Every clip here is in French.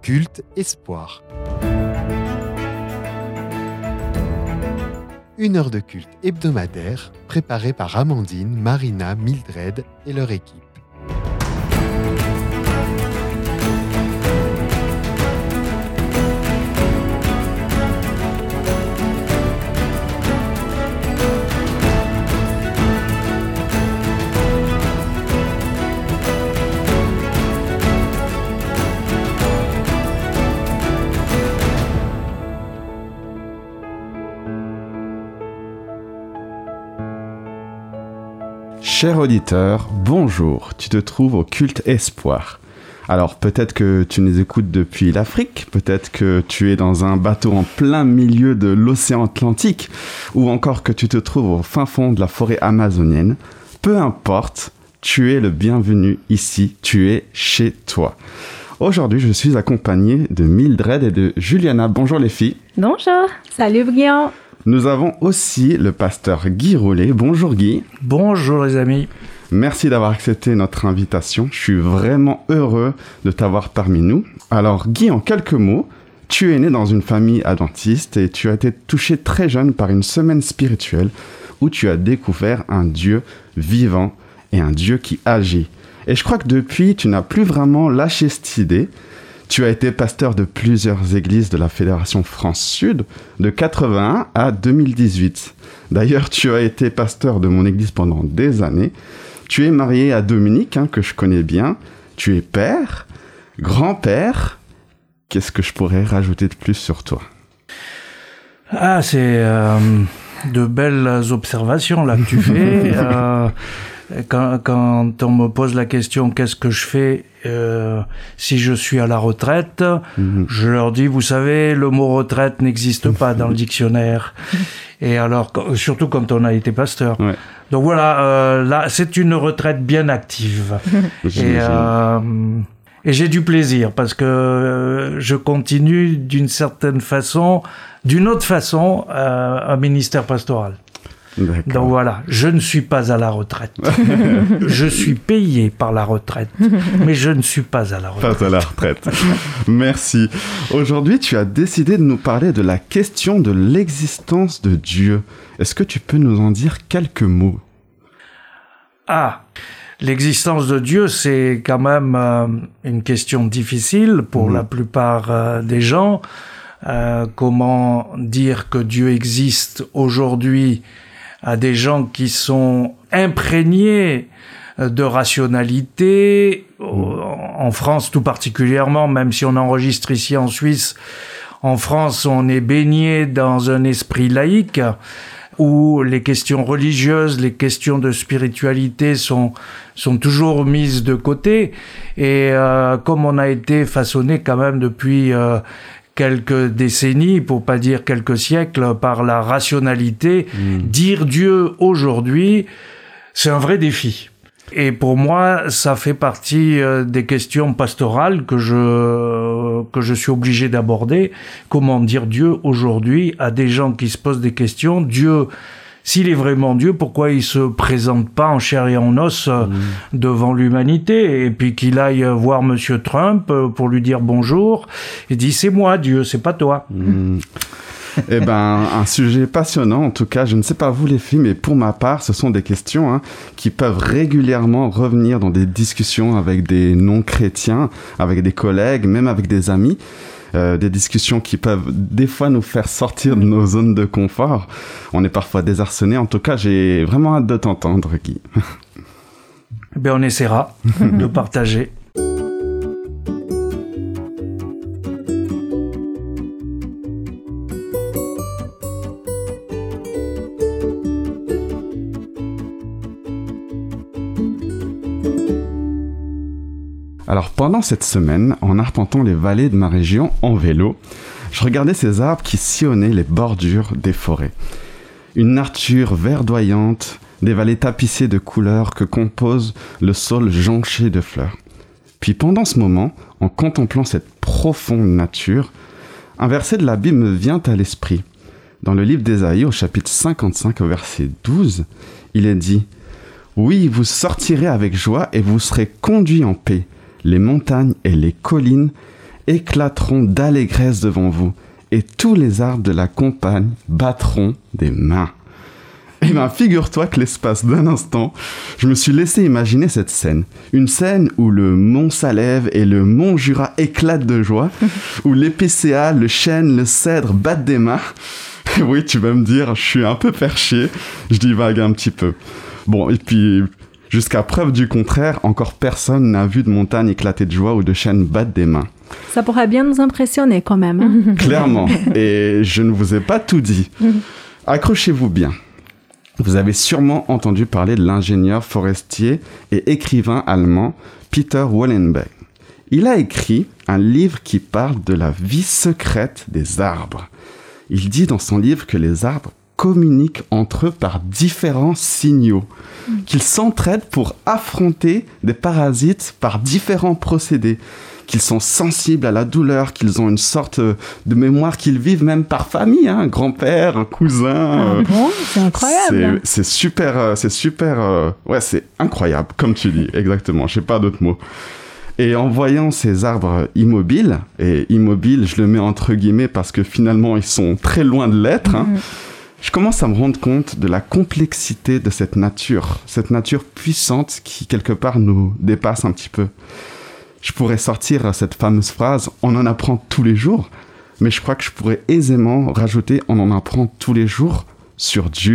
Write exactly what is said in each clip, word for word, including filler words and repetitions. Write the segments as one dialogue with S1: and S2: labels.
S1: Culte Espoir. Une heure de culte hebdomadaire préparée par Amandine, Marina, Mildred et leur équipe.
S2: Cher auditeur, bonjour, tu te trouves au Culte Espoir. Alors peut-être que tu nous écoutes depuis l'Afrique, peut-être que tu es dans un bateau en plein milieu de l'océan Atlantique, ou encore que tu te trouves au fin fond de la forêt amazonienne. Peu importe, tu es le bienvenu ici, tu es chez toi. Aujourd'hui, je suis accompagné de Mildred et de Juliana. Bonjour les filles.
S3: Bonjour. Salut Brian.
S2: Nous avons aussi le pasteur Guy Roulet. Bonjour Guy.
S4: Bonjour les amis.
S2: Merci d'avoir accepté notre invitation. Je suis vraiment heureux de t'avoir parmi nous. Alors Guy, en quelques mots, tu es né dans une famille adventiste et tu as été touché très jeune par une semaine spirituelle où tu as découvert un Dieu vivant et un Dieu qui agit. Et je crois que depuis, tu n'as plus vraiment lâché cette idée. Tu as été pasteur de plusieurs églises de la Fédération France-Sud, de quatre-vingt-un à deux mille dix-huit. D'ailleurs, tu as été pasteur de mon église pendant des années. Tu es marié à Dominique, hein, que je connais bien. Tu es père, grand-père. Qu'est-ce que je pourrais rajouter de plus sur toi ?
S4: Ah, c'est euh, de belles observations là que tu fais. euh, quand, quand on me pose la question « Qu'est-ce que je fais ?» Euh, si je suis à la retraite, mmh. je leur dis, vous savez, le mot retraite n'existe pas dans le dictionnaire. Et alors, surtout quand on a été pasteur. Ouais. Donc voilà, euh, là, c'est une retraite bien active. et, euh, et j'ai du plaisir parce que euh, je continue d'une certaine façon, d'une autre façon, euh, un ministère pastoral. D'accord. Donc voilà, je ne suis pas à la retraite. Je suis payé par la retraite, mais je ne suis pas à la retraite.
S2: Pas à la retraite. Merci. Aujourd'hui, tu as décidé de nous parler de la question de l'existence de Dieu. Est-ce que tu peux nous en dire quelques mots ?
S4: Ah, l'existence de Dieu, c'est quand même euh, une question difficile pour mmh. la plupart euh, des gens. Euh, comment dire que Dieu existe aujourd'hui à des gens qui sont imprégnés de rationalité, en France tout particulièrement, même si on enregistre ici en Suisse, en France on est baigné dans un esprit laïque, où les questions religieuses, les questions de spiritualité sont sont toujours mises de côté, et euh, comme on a été façonné quand même depuis euh, quelques décennies, pour pas dire quelques siècles, par la rationalité, mmh. dire Dieu aujourd'hui, c'est un vrai défi. Et pour moi, ça fait partie euh, des questions pastorales que je que je suis obligé d'aborder. Comment dire Dieu aujourd'hui à des gens qui se posent des questions. Dieu, s'il est vraiment Dieu, pourquoi il se présente pas en chair et en os euh, mmh. devant l'humanité, et puis qu'il aille voir Monsieur Trump euh, pour lui dire bonjour et dit c'est moi Dieu, c'est pas toi.
S2: Mmh. Eh ben, un sujet passionnant. En tout cas, je ne sais pas vous les filles, mais pour ma part, ce sont des questions hein, qui peuvent régulièrement revenir dans des discussions avec des non-chrétiens, avec des collègues, même avec des amis. Euh, des discussions qui peuvent des fois nous faire sortir de nos zones de confort. On est parfois désarçonnés. En tout cas, j'ai vraiment hâte de t'entendre, Guy.
S4: Ben, on essaiera de partager.
S2: Alors pendant cette semaine, en arpentant les vallées de ma région en vélo, je regardais ces arbres qui sillonnaient les bordures des forêts. Une nature verdoyante, des vallées tapissées de couleurs que compose le sol jonché de fleurs. Puis pendant ce moment, en contemplant cette profonde nature, un verset de la Bible me vient à l'esprit. Dans le livre d'Ésaïe, au chapitre cinquante-cinq, au verset douze, il est dit « Oui, vous sortirez avec joie et vous serez conduits en paix. Les montagnes et les collines éclateront d'allégresse devant vous, et tous les arbres de la campagne battront des mains. Eh bien, figure-toi que l'espace d'un instant, je me suis laissé imaginer cette scène. Une scène où le Mont Salève et le Mont Jura éclatent de joie, où l'épicéa, le chêne, le cèdre battent des mains. Oui, tu vas me dire, je suis un peu perché, je divague un petit peu. Bon, et puis, jusqu'à preuve du contraire, encore personne n'a vu de montagne éclater de joie ou de chêne battre des mains.
S3: Ça pourrait bien nous impressionner quand même. Hein?
S2: Clairement, et je ne vous ai pas tout dit. Accrochez-vous bien. Vous avez sûrement entendu parler de l'ingénieur forestier et écrivain allemand Peter Wallenberg. Il a écrit un livre qui parle de la vie secrète des arbres. Il dit dans son livre que les arbres communiquent entre eux par différents signaux, mmh. qu'ils s'entraident pour affronter des parasites par différents procédés, qu'ils sont sensibles à la douleur, qu'ils ont une sorte de mémoire, qu'ils vivent même par famille, hein, grand-père, cousin.
S3: Ah euh, bon, c'est incroyable.
S2: C'est, c'est super, c'est super, euh, ouais, c'est incroyable, comme tu dis, exactement, je sais pas d'autres mots. Et en voyant ces arbres immobiles, et immobiles, je le mets entre guillemets parce que finalement ils sont très loin de l'être, hein, mmh. je commence à me rendre compte de la complexité de cette nature, cette nature puissante qui quelque part nous dépasse un petit peu. Je pourrais sortir cette fameuse phrase « on en apprend tous les jours », mais je crois que je pourrais aisément rajouter « on en apprend tous les jours sur Dieu ».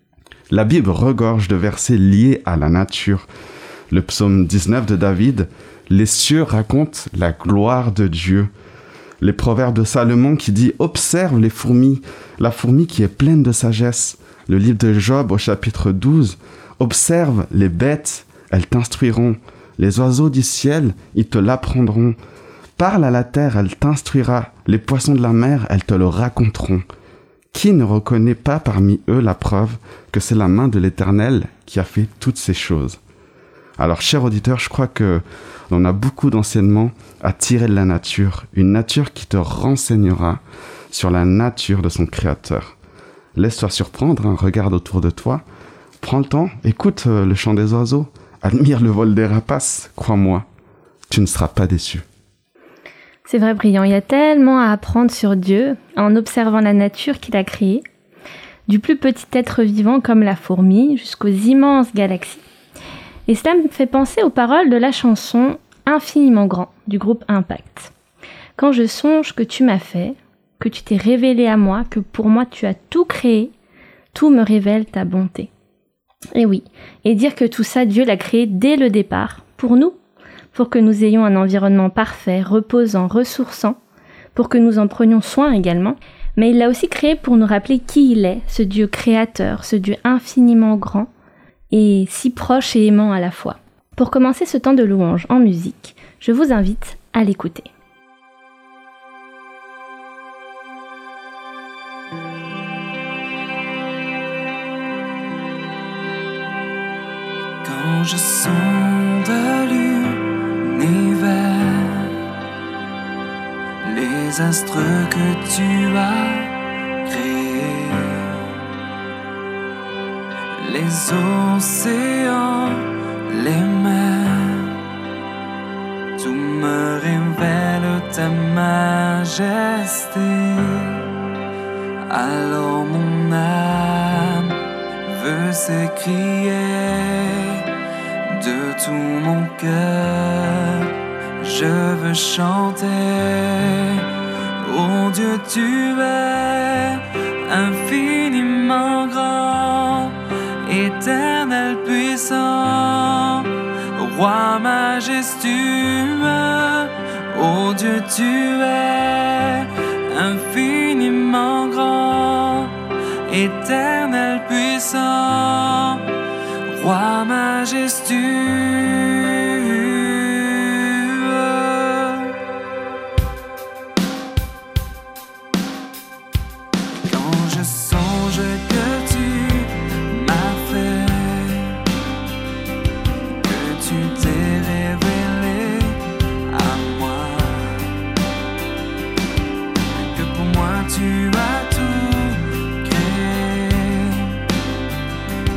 S2: La Bible regorge de versets liés à la nature. Le psaume dix-neuf de David, « Les cieux racontent la gloire de Dieu ». Les proverbes de Salomon qui dit « observe les fourmis, la fourmi qui est pleine de sagesse ». Le livre de Job au chapitre douze, « observe les bêtes, elles t'instruiront ». Les oiseaux du ciel, ils te l'apprendront. Parle à la terre, elle t'instruira. Les poissons de la mer, elles te le raconteront. Qui ne reconnaît pas parmi eux la preuve que c'est la main de l'Éternel qui a fait toutes ces choses? Alors, chers auditeurs, je crois que on a beaucoup d'enseignements à tirer de la nature. Une nature qui te renseignera sur la nature de son Créateur. Laisse-toi surprendre, hein, regarde autour de toi. Prends le temps, écoute euh, le chant des oiseaux. Admire le vol des rapaces, crois-moi, tu ne seras pas déçu.
S5: C'est vrai, Brillant, il y a tellement à apprendre sur Dieu en observant la nature qu'il a créée, du plus petit être vivant comme la fourmi jusqu'aux immenses galaxies. Et cela me fait penser aux paroles de la chanson « Infiniment grand » du groupe Impact. Quand je songe que tu m'as fait, que tu t'es révélé à moi, que pour moi tu as tout créé, tout me révèle ta bonté. Et oui, et dire que tout ça, Dieu l'a créé dès le départ, pour nous, pour que nous ayons un environnement parfait, reposant, ressourçant, pour que nous en prenions soin également, mais il l'a aussi créé pour nous rappeler qui il est, ce Dieu créateur, ce Dieu infiniment grand, et si proche et aimant à la fois. Pour commencer ce temps de louange en musique, je vous invite à l'écouter.
S6: Quand je sonde l'univers, les astres que tu as créés, les océans, les mers, tout me révèle ta majesté. Alors mon âme veut s'écrier de tout mon cœur, je veux chanter. Oh Dieu, tu es infiniment grand, éternel puissant, roi majestueux. Oh Dieu, tu es infiniment grand, éternel puissant, roi majestueux. Quand je songe que tu m'as fait, que tu t'es révélé à moi, que pour moi tu as tout créé,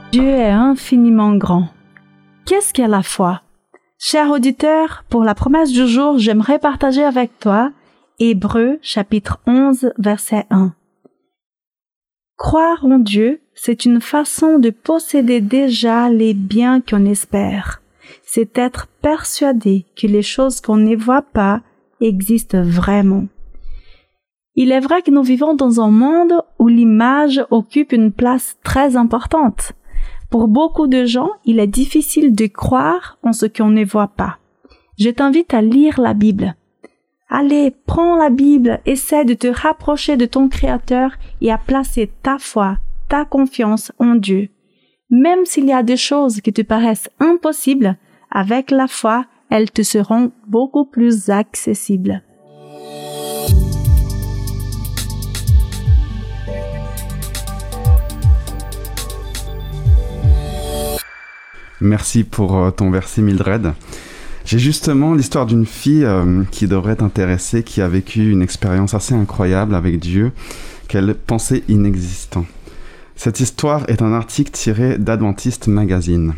S3: Dieu est infiniment grand. Qu'est-ce qu'est la foi? Cher auditeur, pour la promesse du jour, j'aimerais partager avec toi Hébreux chapitre onze verset un. Croire en Dieu, c'est une façon de posséder déjà les biens qu'on espère. C'est être persuadé que les choses qu'on ne voit pas existent vraiment. Il est vrai que nous vivons dans un monde où l'image occupe une place très importante. Pour beaucoup de gens, il est difficile de croire en ce qu'on ne voit pas. Je t'invite à lire la Bible. Allez, prends la Bible, essaie de te rapprocher de ton Créateur et à placer ta foi, ta confiance en Dieu. Même s'il y a des choses qui te paraissent impossibles, avec la foi, elles te seront beaucoup plus accessibles.
S2: Merci pour euh, ton verset, Mildred. J'ai justement l'histoire d'une fille euh, qui devrait t'intéresser, qui a vécu une expérience assez incroyable avec Dieu, qu'elle pensait inexistant. Cette histoire est un article tiré d'Adventist Magazine.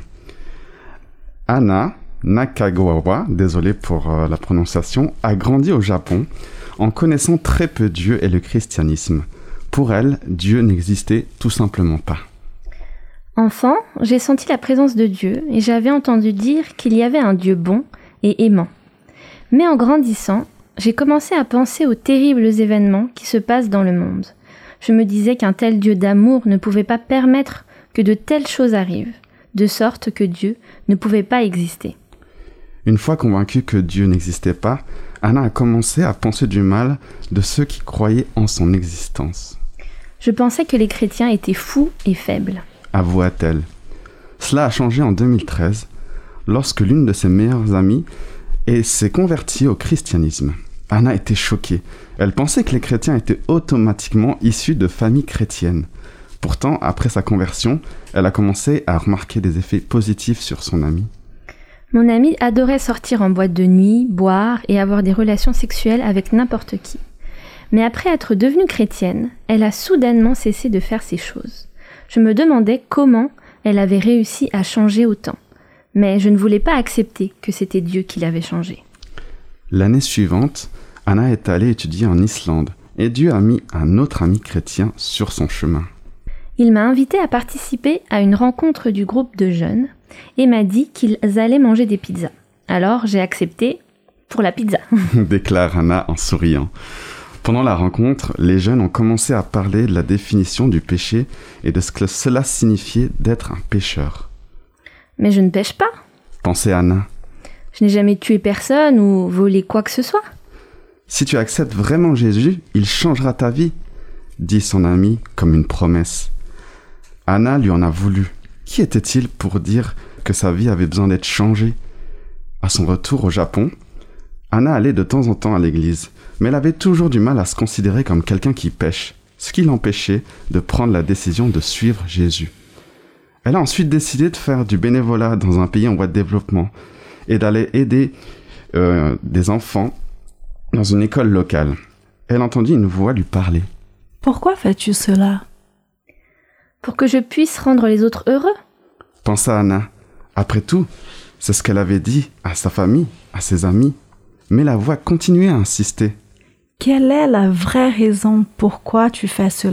S2: Anna Nakagawa, désolé pour euh, la prononciation, a grandi au Japon en connaissant très peu Dieu et le christianisme. Pour elle, Dieu n'existait tout simplement pas.
S5: Enfant, j'ai senti la présence de Dieu et j'avais entendu dire qu'il y avait un Dieu bon et aimant. Mais en grandissant, j'ai commencé à penser aux terribles événements qui se passent dans le monde. Je me disais qu'un tel Dieu d'amour ne pouvait pas permettre que de telles choses arrivent, de sorte que Dieu ne pouvait pas exister.
S2: Une fois convaincue que Dieu n'existait pas, Anna a commencé à penser du mal de ceux qui croyaient en son existence.
S5: Je pensais que les chrétiens étaient fous et faibles.
S2: Avoua-t-elle. Cela a changé en deux mille treize, lorsque l'une de ses meilleures amies s'est convertie au christianisme. Anna était choquée. Elle pensait que les chrétiens étaient automatiquement issus de familles chrétiennes. Pourtant, après sa conversion, elle a commencé à remarquer des effets positifs sur son amie.
S5: Mon amie adorait sortir en boîte de nuit, boire et avoir des relations sexuelles avec n'importe qui. Mais après être devenue chrétienne, elle a soudainement cessé de faire ces choses. Je me demandais comment elle avait réussi à changer autant, mais je ne voulais pas accepter que c'était Dieu qui l'avait changée.
S2: L'année suivante, Anna est allée étudier en Islande et Dieu a mis un autre ami chrétien sur son chemin.
S5: Il m'a invitée à participer à une rencontre du groupe de jeunes et m'a dit qu'ils allaient manger des pizzas. Alors j'ai accepté pour la pizza.
S2: Déclare Anna en souriant. Pendant la rencontre, les jeunes ont commencé à parler de la définition du péché et de ce que cela signifiait d'être un pécheur.
S5: Mais je ne pêche pas,
S2: pensait Anna.
S5: Je n'ai jamais tué personne ou volé quoi que ce soit.
S2: Si tu acceptes vraiment Jésus, il changera ta vie, dit son ami comme une promesse. Anna lui en a voulu. Qui était-il pour dire que sa vie avait besoin d'être changée? À son retour au Japon, Anna allait de temps en temps à l'église, mais elle avait toujours du mal à se considérer comme quelqu'un qui pêche, ce qui l'empêchait de prendre la décision de suivre Jésus. Elle a ensuite décidé de faire du bénévolat dans un pays en voie de développement et d'aller aider euh, des enfants dans une école locale. Elle entendit une voix lui parler.
S3: « Pourquoi fais-tu cela ?»«
S5: Pour que je puisse rendre les autres heureux ?»
S2: pensa Anna. Après tout, c'est ce qu'elle avait dit à sa famille, à ses amis. Mais la voix continuait à insister.
S3: « Quelle est la vraie raison pourquoi tu fais cela ?»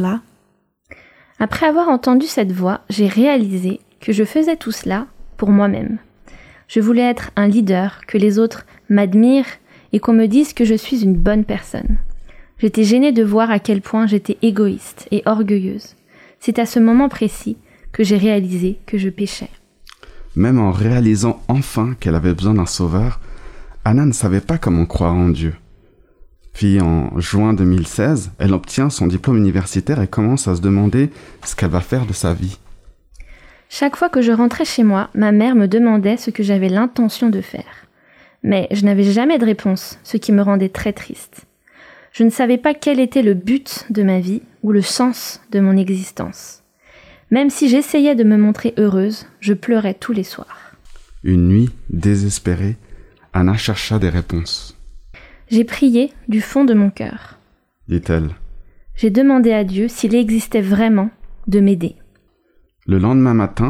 S5: Après avoir entendu cette voix, j'ai réalisé que je faisais tout cela pour moi-même. Je voulais être un leader, que les autres m'admirent et qu'on me dise que je suis une bonne personne. J'étais gênée de voir à quel point j'étais égoïste et orgueilleuse. C'est à ce moment précis que j'ai réalisé que je péchais.
S2: Même en réalisant enfin qu'elle avait besoin d'un sauveur, Anna ne savait pas comment croire en Dieu. Puis en juin deux mille seize, elle obtient son diplôme universitaire et commence à se demander ce qu'elle va faire de sa vie.
S5: Chaque fois que je rentrais chez moi, ma mère me demandait ce que j'avais l'intention de faire. Mais je n'avais jamais de réponse, ce qui me rendait très triste. Je ne savais pas quel était le but de ma vie ou le sens de mon existence. Même si j'essayais de me montrer heureuse, je pleurais tous les soirs.
S2: Une nuit, désespérée, Anna chercha des réponses.
S5: J'ai prié du fond de mon cœur,
S2: dit-elle.
S5: J'ai demandé à Dieu s'il existait vraiment de m'aider.
S2: Le lendemain matin,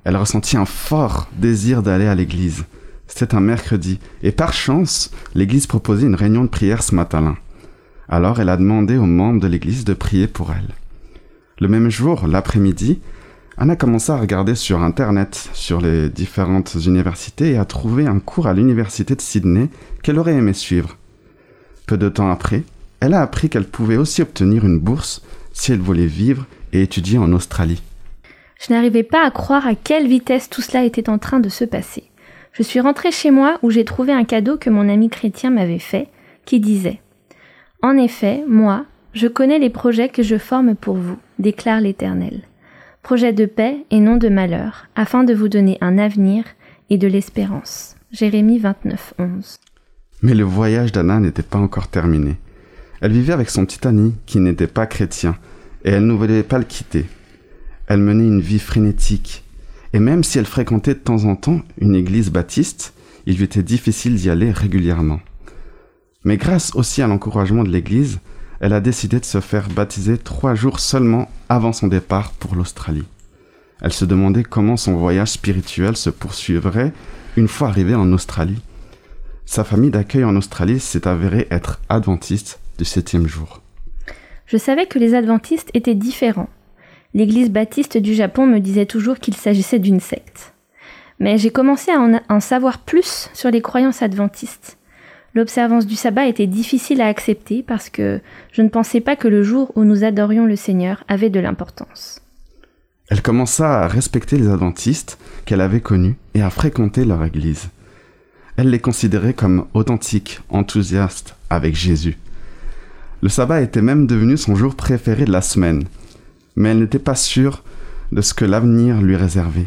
S2: Elle ressentit un fort désir d'aller à l'église. C'était un mercredi, et par chance, l'église proposait une réunion de prière ce matin-là. Alors elle a demandé aux membres de l'église de prier pour elle. Le même jour, l'après-midi, Anna commença à regarder sur Internet, sur les différentes universités, et a trouvé un cours à l'université de Sydney qu'elle aurait aimé suivre. Peu de temps après, elle a appris qu'elle pouvait aussi obtenir une bourse si elle voulait vivre et étudier en Australie.
S5: Je n'arrivais pas à croire à quelle vitesse tout cela était en train de se passer. Je suis rentrée chez moi où j'ai trouvé un cadeau que mon ami chrétien m'avait fait, qui disait « En effet, moi, je connais les projets que je forme pour vous, déclare l'Éternel. Projets de paix et non de malheur, afin de vous donner un avenir et de l'espérance. » Jérémie vingt-neuf, onze.
S2: Mais le voyage d'Anna n'était pas encore terminé. Elle vivait avec son petit ami qui n'était pas chrétien, et elle ne voulait pas le quitter. Elle menait une vie frénétique, et même si elle fréquentait de temps en temps une église baptiste, il lui était difficile d'y aller régulièrement. Mais grâce aussi à l'encouragement de l'église, elle a décidé de se faire baptiser trois jours seulement avant son départ pour l'Australie. Elle se demandait comment son voyage spirituel se poursuivrait une fois arrivée en Australie. Sa famille d'accueil en Australie s'est avérée être adventiste du septième jour.
S5: Je savais que les adventistes étaient différents. L'église baptiste du Japon me disait toujours qu'il s'agissait d'une secte. Mais j'ai commencé à en, en savoir plus sur les croyances adventistes. L'observance du sabbat était difficile à accepter parce que je ne pensais pas que le jour où nous adorions le Seigneur avait de l'importance.
S2: Elle commença à respecter les adventistes qu'elle avait connus et à fréquenter leur église. Elle les considérait comme authentiques, enthousiastes avec Jésus. Le sabbat était même devenu son jour préféré de la semaine, mais elle n'était pas sûre de ce que l'avenir lui réservait.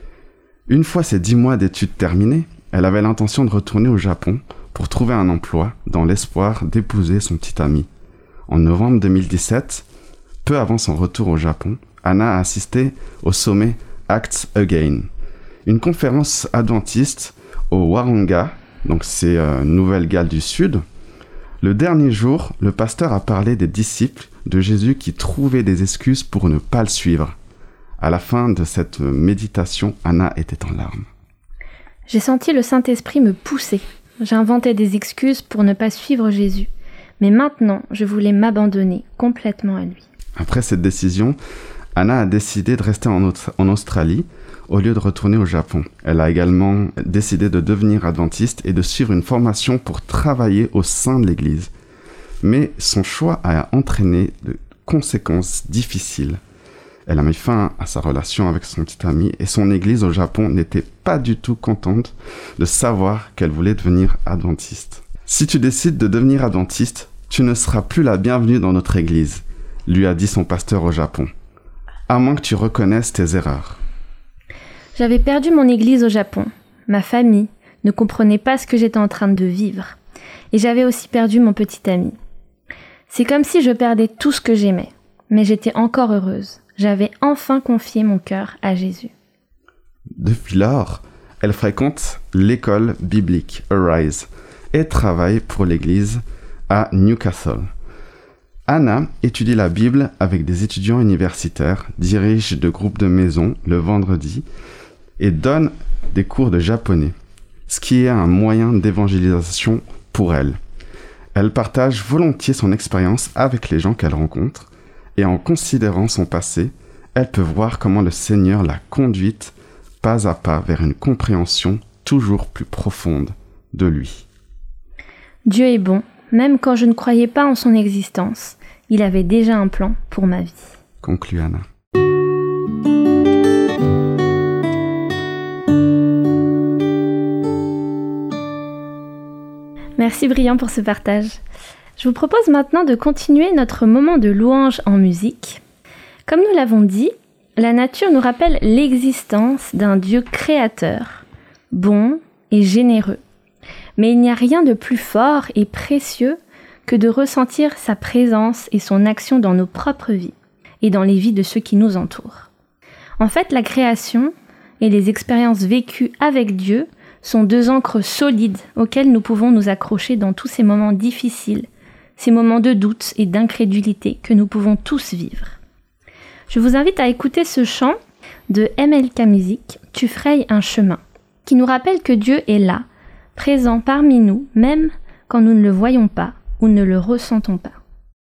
S2: Une fois ses dix mois d'études terminés, elle avait l'intention de retourner au Japon pour trouver un emploi dans l'espoir d'épouser son petit ami. En novembre deux mille dix-sept, peu avant son retour au Japon, Anna a assisté au sommet Act Again, une conférence adventiste au Waranga, donc c'est euh, Nouvelle-Galles du Sud. Le dernier jour, le pasteur a parlé des disciples de Jésus qui trouvaient des excuses pour ne pas le suivre. À la fin de cette méditation, Anna était en larmes.
S5: J'ai senti le Saint-Esprit me pousser. J'inventais des excuses pour ne pas suivre Jésus. Mais maintenant, je voulais m'abandonner complètement à lui.
S2: Après cette décision, Anna a décidé de rester en, Aust- en Australie au lieu de retourner au Japon. Elle a également décidé de devenir adventiste et de suivre une formation pour travailler au sein de l'Église. Mais son choix a entraîné de conséquences difficiles. Elle a mis fin à sa relation avec son petit ami et son église au Japon n'était pas du tout contente de savoir qu'elle voulait devenir adventiste. « Si tu décides de devenir adventiste, tu ne seras plus la bienvenue dans notre église », lui a dit son pasteur au Japon, « à moins que tu reconnaisses tes erreurs. »
S5: J'avais perdu mon église au Japon. Ma famille ne comprenait pas ce que j'étais en train de vivre. Et j'avais aussi perdu mon petit ami. C'est comme si je perdais tout ce que j'aimais. Mais j'étais encore heureuse. J'avais enfin confié mon cœur à Jésus.
S2: Depuis lors, elle fréquente l'école biblique Arise et travaille pour l'église à Newcastle. Anna étudie la Bible avec des étudiants universitaires, dirige de groupes de maison le vendredi et donne des cours de japonais, ce qui est un moyen d'évangélisation pour elle. Elle partage volontiers son expérience avec les gens qu'elle rencontre et en considérant son passé, elle peut voir comment le Seigneur l'a conduite pas à pas vers une compréhension toujours plus profonde de lui.
S5: Dieu est bon, même quand je ne croyais pas en son existence. Il avait déjà un plan pour ma vie.
S2: Conclut Anna.
S5: Merci Brian pour ce partage. Je vous propose maintenant de continuer notre moment de louange en musique. Comme nous l'avons dit, la nature nous rappelle l'existence d'un Dieu créateur, bon et généreux. Mais il n'y a rien de plus fort et précieux que de ressentir sa présence et son action dans nos propres vies et dans les vies de ceux qui nous entourent. En fait, la création et les expériences vécues avec Dieu sont deux ancres solides auxquelles nous pouvons nous accrocher dans tous ces moments difficiles, ces moments de doute et d'incrédulité que nous pouvons tous vivre. Je vous invite à écouter ce chant de M L K Music, Tu frayes un chemin, qui nous rappelle que Dieu est là, présent parmi nous, même quand nous ne le voyons pas ou ne le ressentons pas.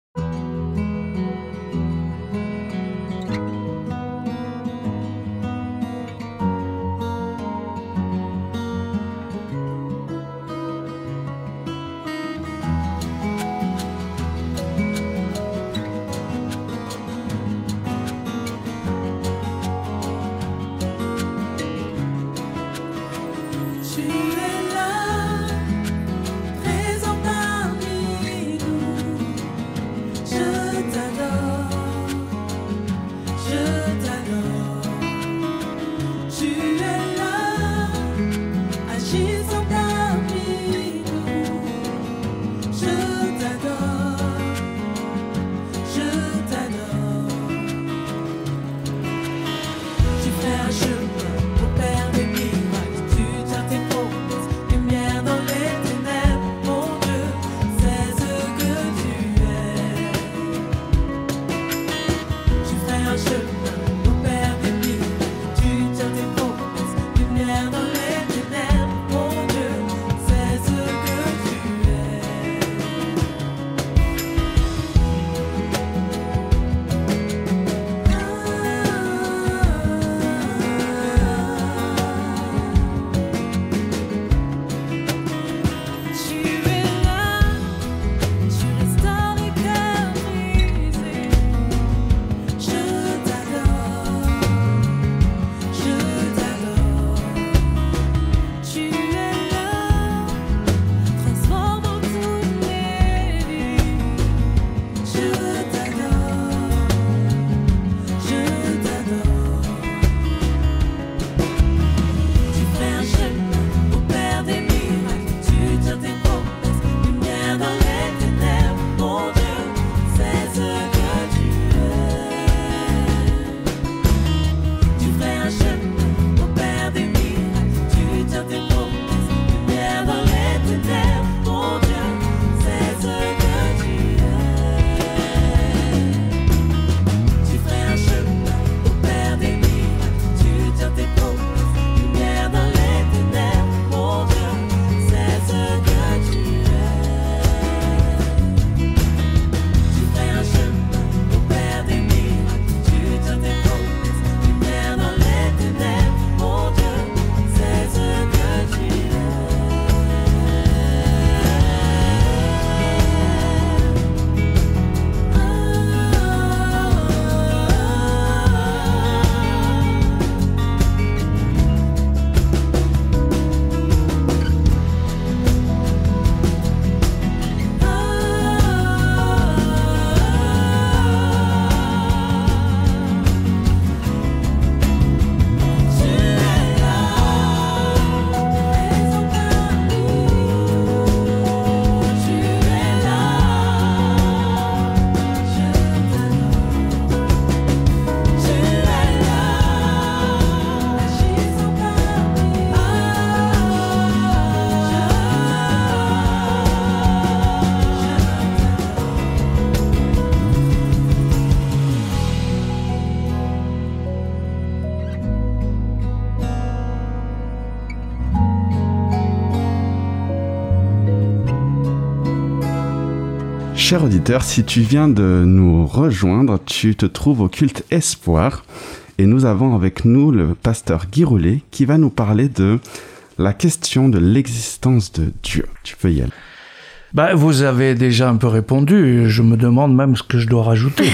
S2: Cher auditeur, si tu viens de nous rejoindre, tu te trouves au culte Espoir et nous avons avec nous le pasteur Guy Roulet qui va nous parler de la question de l'existence de Dieu. Tu peux y aller.
S4: Ben, vous avez déjà un peu répondu, je me demande même ce que je dois rajouter.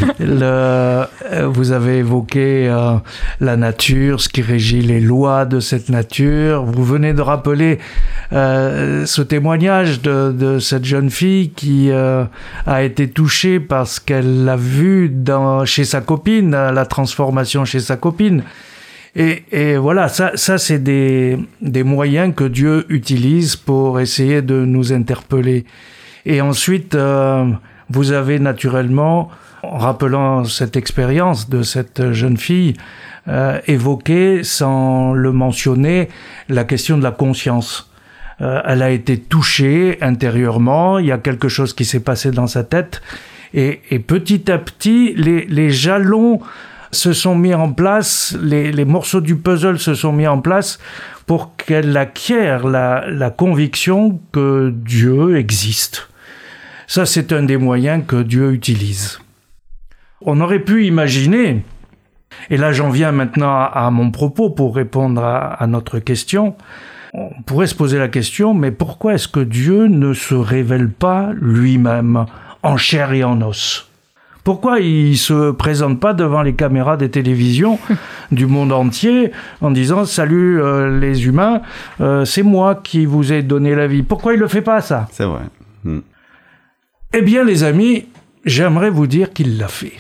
S4: Le, vous avez évoqué euh, la nature, ce qui régit les lois de cette nature. Vous venez de rappeler euh, ce témoignage de, de cette jeune fille qui euh, a été touchée parce qu'elle l'a vu dans, chez sa copine, la transformation chez sa copine. Et, et voilà, ça, ça c'est des, des moyens que Dieu utilise pour essayer de nous interpeller. Et ensuite, euh, vous avez naturellement, en rappelant cette expérience de cette jeune fille, euh, évoqué, sans le mentionner, la question de la conscience. Euh, elle a été touchée intérieurement, il y a quelque chose qui s'est passé dans sa tête, et, et petit à petit, les, les jalons se sont mis en place, les, les morceaux du puzzle se sont mis en place pour qu'elle acquiert la, la conviction que Dieu existe. Ça, c'est un des moyens que Dieu utilise. On aurait pu imaginer, et là j'en viens maintenant à, à mon propos pour répondre à, à notre question, on pourrait se poser la question, mais pourquoi est-ce que Dieu ne se révèle pas lui-même en chair et en os ? Pourquoi il se présente pas devant les caméras des télévisions du monde entier en disant « Salut euh, les humains, euh, c'est moi qui vous ai donné la vie ». Pourquoi il le fait pas ça ?
S2: C'est vrai. Mm.
S4: Eh bien les amis, j'aimerais vous dire qu'il l'a fait.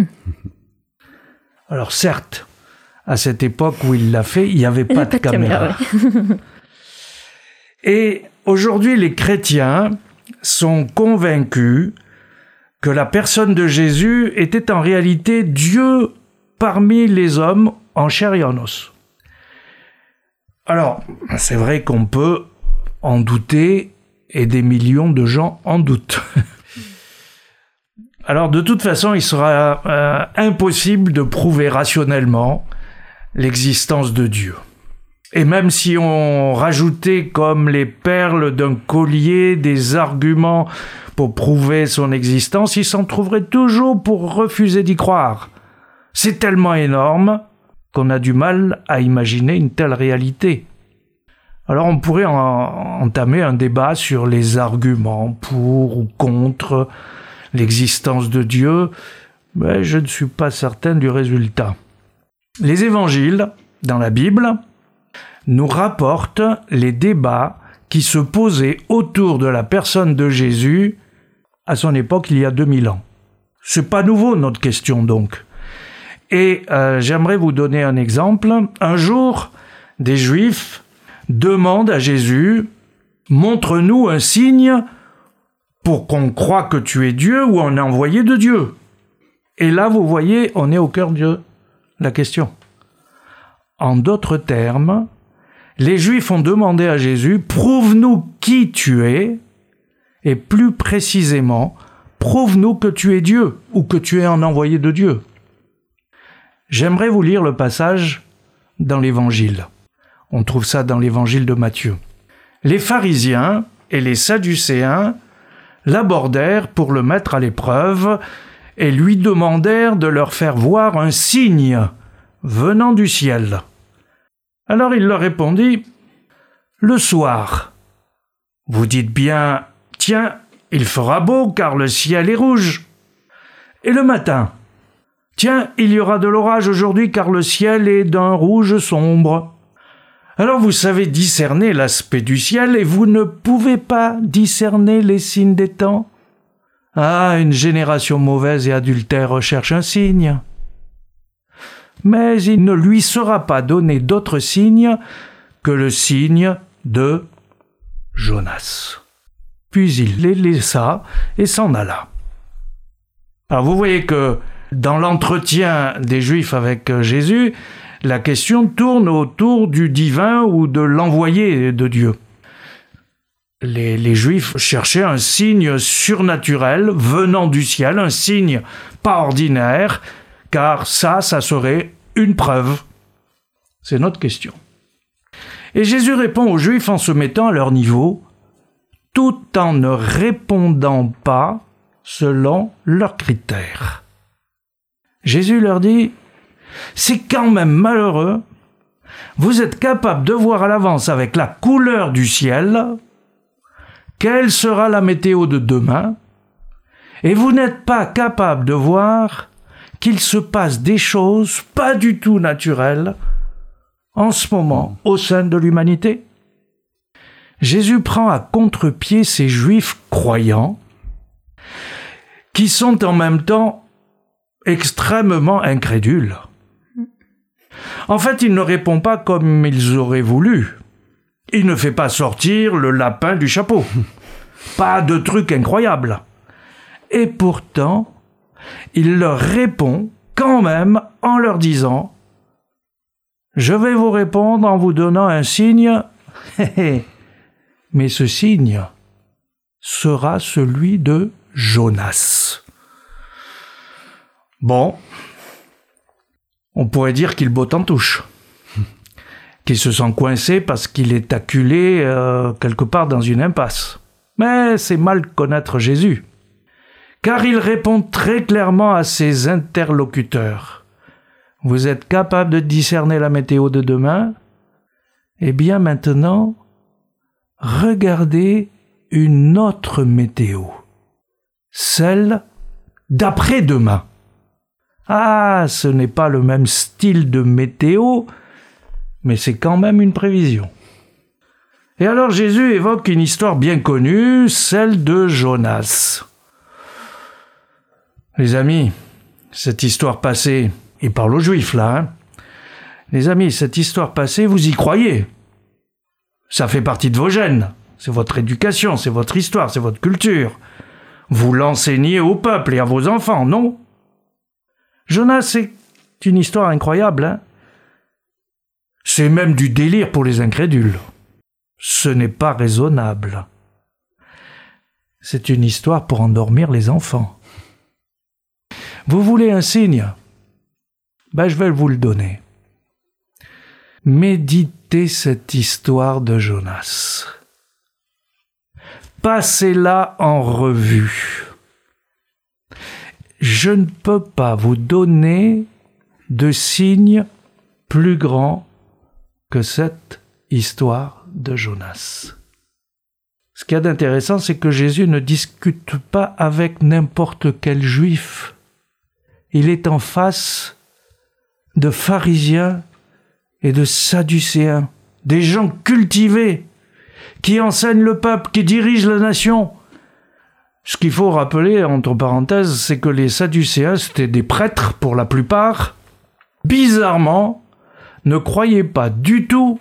S4: Alors certes, à cette époque où il l'a fait, il n'y avait pas, pas de caméra. caméra ouais. Et aujourd'hui, les chrétiens sont convaincus que la personne de Jésus était en réalité Dieu parmi les hommes en chair et en os. Alors, c'est vrai qu'on peut en douter et des millions de gens en doutent. Alors, de toute façon, il sera euh, impossible de prouver rationnellement l'existence de Dieu. Et même si on rajoutait comme les perles d'un collier des arguments pour prouver son existence, il s'en trouverait toujours pour refuser d'y croire. C'est tellement énorme qu'on a du mal à imaginer une telle réalité. Alors on pourrait en, entamer un débat sur les arguments pour ou contre l'existence de Dieu, mais je ne suis pas certain du résultat. Les évangiles, dans la Bible, nous rapportent les débats qui se posaient autour de la personne de Jésus à son époque, il y a deux mille ans. C'est pas nouveau, notre question, donc. Et euh, j'aimerais vous donner un exemple. Un jour, des Juifs demandent à Jésus « Montre-nous un signe pour qu'on croie que tu es Dieu ou un envoyé de Dieu. » Et là, vous voyez, on est au cœur de la question. En d'autres termes, les Juifs ont demandé à Jésus « Prouve-nous qui tu es » et plus précisément, prouve-nous que tu es Dieu ou que tu es un envoyé de Dieu. J'aimerais vous lire le passage dans l'Évangile. On trouve ça dans l'Évangile de Matthieu. Les pharisiens et les sadducéens l'abordèrent pour le mettre à l'épreuve et lui demandèrent de leur faire voir un signe venant du ciel. Alors il leur répondit « Le soir, vous dites bien « Tiens, il fera beau car le ciel est rouge. » Et le matin, « Tiens, il y aura de l'orage aujourd'hui car le ciel est d'un rouge sombre. » Alors vous savez discerner l'aspect du ciel et vous ne pouvez pas discerner les signes des temps. Ah, une génération mauvaise et adultère recherche un signe. Mais il ne lui sera pas donné d'autre signe que le signe de Jonas. Puis il les laissa et s'en alla. Alors vous voyez que dans l'entretien des Juifs avec Jésus, la question tourne autour du divin ou de l'envoyé de Dieu. Les, les Juifs cherchaient un signe surnaturel venant du ciel, un signe pas ordinaire, car ça, ça serait une preuve. C'est notre question. Et Jésus répond aux Juifs en se mettant à leur niveau, tout en ne répondant pas selon leurs critères. Jésus leur dit, c'est quand même malheureux, vous êtes capable de voir à l'avance avec la couleur du ciel quelle sera la météo de demain, et vous n'êtes pas capable de voir qu'il se passe des choses pas du tout naturelles en ce moment au sein de l'humanité. Jésus prend à contre-pied ces Juifs croyants qui sont en même temps extrêmement incrédules. En fait, il ne répond pas comme ils auraient voulu. Il ne fait pas sortir le lapin du chapeau. Pas de truc incroyable. Et pourtant, il leur répond quand même en leur disant « Je vais vous répondre en vous donnant un signe, mais ce signe sera celui de Jonas. » Bon, On pourrait dire qu'il botte en touche, qu'il se sent coincé parce qu'il est acculé euh, quelque part dans une impasse. Mais c'est mal connaître Jésus, car il répond très clairement à ses interlocuteurs. Vous êtes capable de discerner la météo de demain ? Eh bien maintenant, regardez une autre météo, celle d'après-demain. Ah, ce n'est pas le même style de météo, mais c'est quand même une prévision. Et alors Jésus évoque une histoire bien connue, celle de Jonas. Les amis, cette histoire passée, il parle aux Juifs là, hein. Les amis, cette histoire passée, vous y croyez ? Ça fait partie de vos gènes, c'est votre éducation, c'est votre histoire, c'est votre culture. Vous l'enseignez au peuple et à vos enfants, non ? Jonas, c'est une histoire incroyable, hein ? C'est même du délire pour les incrédules. Ce n'est pas raisonnable. C'est une histoire pour endormir les enfants. Vous voulez un signe ? Ben, je vais vous le donner. Méditez cette histoire de Jonas. Passez-la en revue. Je ne peux pas vous donner de signe plus grand que cette histoire de Jonas. Ce qu'il y a d'intéressant, c'est que Jésus ne discute pas avec n'importe quel juif. Il est en face de pharisiens et de sadducéens, des gens cultivés, qui enseignent le peuple, qui dirigent la nation. Ce qu'il faut rappeler, entre parenthèses, c'est que les sadducéens, c'était des prêtres pour la plupart, bizarrement, ne croyaient pas du tout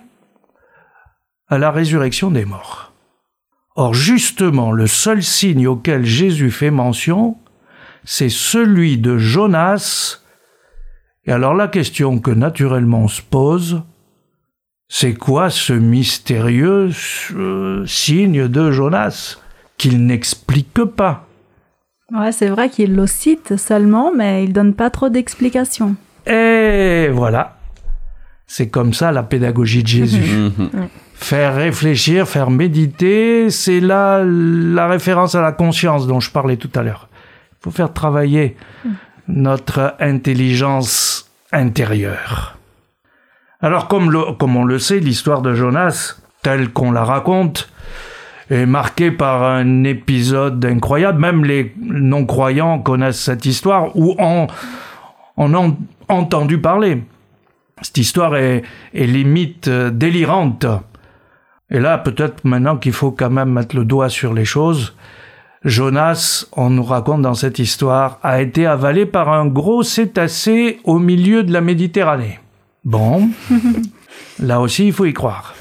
S4: à la résurrection des morts. Or, justement, le seul signe auquel Jésus fait mention, c'est celui de Jonas. Et alors la question que naturellement on se pose, c'est quoi ce mystérieux euh, signe de Jonas qu'il n'explique pas?
S3: Ouais, c'est vrai qu'il le cite seulement, mais il donne pas trop d'explications.
S4: Et voilà, c'est comme ça la pédagogie de Jésus. Faire réfléchir, faire méditer, c'est là la référence à la conscience dont je parlais tout à l'heure. Il faut faire travailler notre intelligence intérieure. Alors, comme, le, comme on le sait, l'histoire de Jonas, telle qu'on la raconte, est marquée par un épisode incroyable. Même les non-croyants connaissent cette histoire ou en, en ont entendu parler. Cette histoire est, est limite délirante. Et là, peut-être maintenant qu'il faut quand même mettre le doigt sur les choses. Jonas, on nous raconte dans cette histoire, a été avalé par un gros cétacé au milieu de la Méditerranée. Bon, là aussi, il faut y croire.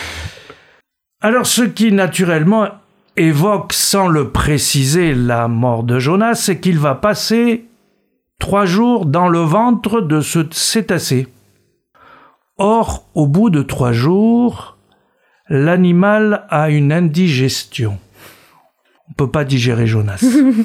S4: Alors, ce qui, naturellement, évoque, sans le préciser, la mort de Jonas, c'est qu'il va passer trois jours dans le ventre de ce cétacé. Or, au bout de trois jours, l'animal a une indigestion. On ne peut pas digérer Jonas.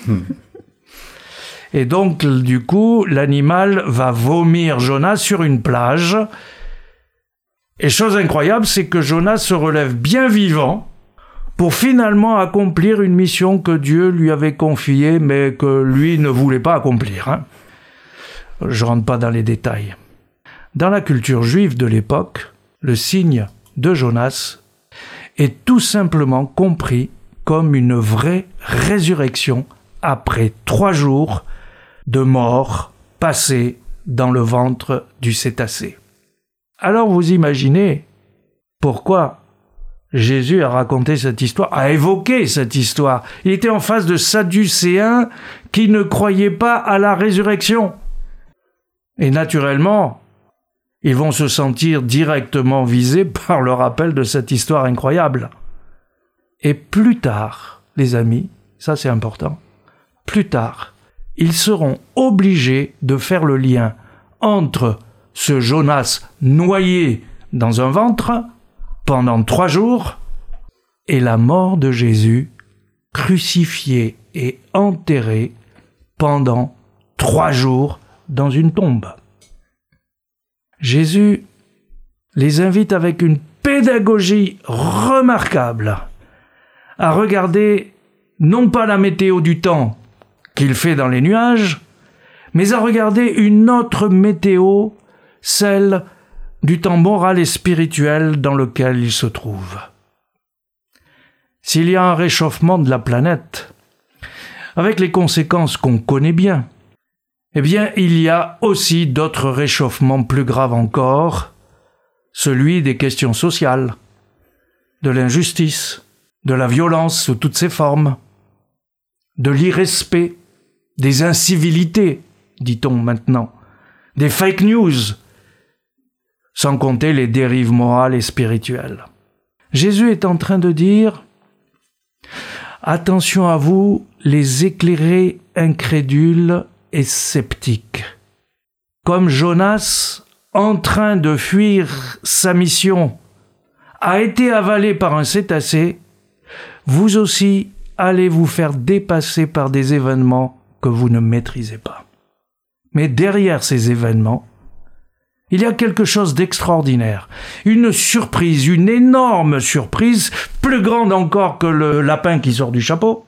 S4: Et donc, du coup, l'animal va vomir Jonas sur une plage. Et chose incroyable, c'est que Jonas se relève bien vivant pour finalement accomplir une mission que Dieu lui avait confiée, mais que lui ne voulait pas accomplir. Hein. Je ne rentre pas dans les détails. Dans la culture juive de l'époque, le signe de Jonas est tout simplement compris comme une vraie résurrection après trois jours de mort passée dans le ventre du cétacé. Alors vous imaginez pourquoi Jésus a raconté cette histoire, a évoqué cette histoire. Il était en face de Sadducéens qui ne croyaient pas à la résurrection. Et naturellement, ils vont se sentir directement visés par le rappel de cette histoire incroyable. Et plus tard, les amis, ça c'est important, plus tard, ils seront obligés de faire le lien entre ce Jonas noyé dans un ventre pendant trois jours et la mort de Jésus crucifié et enterré pendant trois jours dans une tombe. Jésus les invite avec une pédagogie remarquable à regarder non pas la météo du temps qu'il fait dans les nuages, mais à regarder une autre météo, celle du temps moral et spirituel dans lequel il se trouve. S'il y a un réchauffement de la planète, avec les conséquences qu'on connaît bien, eh bien, il y a aussi d'autres réchauffements plus graves encore, celui des questions sociales, de l'injustice, de la violence sous toutes ses formes, de l'irrespect, des incivilités, dit-on maintenant, des fake news, sans compter les dérives morales et spirituelles. Jésus est en train de dire « Attention à vous, les éclairés incrédules et sceptiques. Comme Jonas, en train de fuir sa mission, a été avalé par un cétacé, vous aussi allez vous faire dépasser par des événements que vous ne maîtrisez pas. Mais derrière ces événements, il y a quelque chose d'extraordinaire, une surprise, une énorme surprise, plus grande encore que le lapin qui sort du chapeau.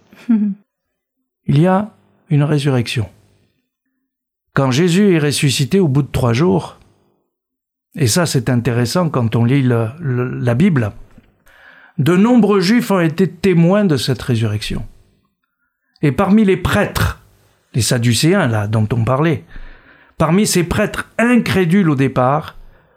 S4: Il y a une résurrection. Quand Jésus est ressuscité au bout de trois jours, et ça c'est intéressant quand on lit le, le, la Bible, de nombreux Juifs ont été témoins de cette résurrection. Et parmi les prêtres, les Sadducéens là dont on parlait, parmi ces prêtres incrédules au départ,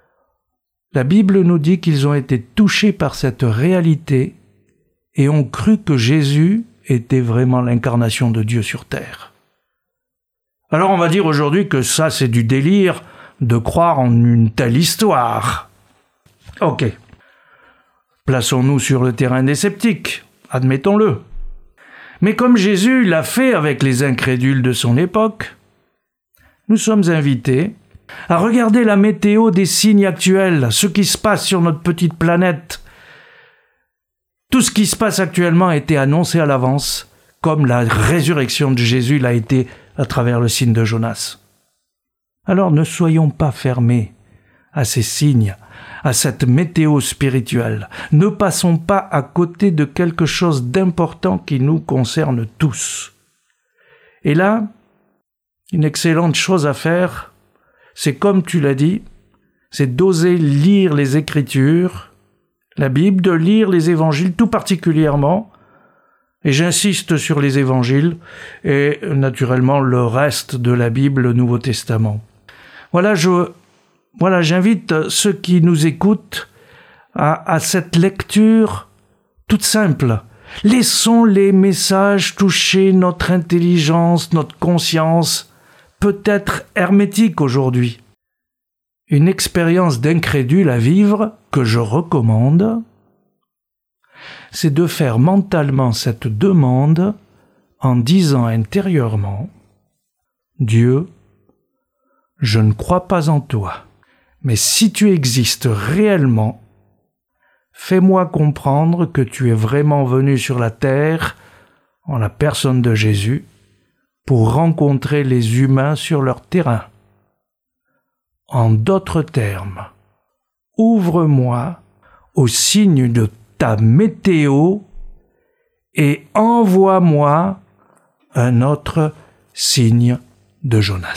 S4: la Bible nous dit qu'ils ont été touchés par cette réalité et ont cru que Jésus était vraiment l'incarnation de Dieu sur terre. Alors on va dire aujourd'hui que ça c'est du délire de croire en une telle histoire. Ok. Plaçons-nous sur le terrain des sceptiques, admettons-le. Mais comme Jésus l'a fait avec les incrédules de son époque, nous sommes invités à regarder la météo des signes actuels, ce qui se passe sur notre petite planète. Tout ce qui se passe actuellement a été annoncé à l'avance, comme la résurrection de Jésus l'a été à travers le signe de Jonas. Alors ne soyons pas fermés à ces signes, à cette météo spirituelle. Ne passons pas à côté de quelque chose d'important qui nous concerne tous. Et là, une excellente chose à faire, c'est comme tu l'as dit, c'est d'oser lire les Écritures, la Bible, de lire les Évangiles tout particulièrement, et j'insiste sur les Évangiles, et naturellement le reste de la Bible, le Nouveau Testament. Voilà, je, voilà, j'invite ceux qui nous écoutent à, à cette lecture toute simple. Laissons les messages toucher notre intelligence, notre conscience, peut-être hermétique aujourd'hui. Une expérience d'incrédule à vivre que je recommande, c'est de faire mentalement cette demande en disant intérieurement « Dieu, je ne crois pas en toi, mais si tu existes réellement, fais-moi comprendre que tu es vraiment venu sur la terre, en la personne de Jésus, pour rencontrer les humains sur leur terrain. En d'autres termes, ouvre-moi au signe de ta météo et envoie-moi un autre signe de Jonas. »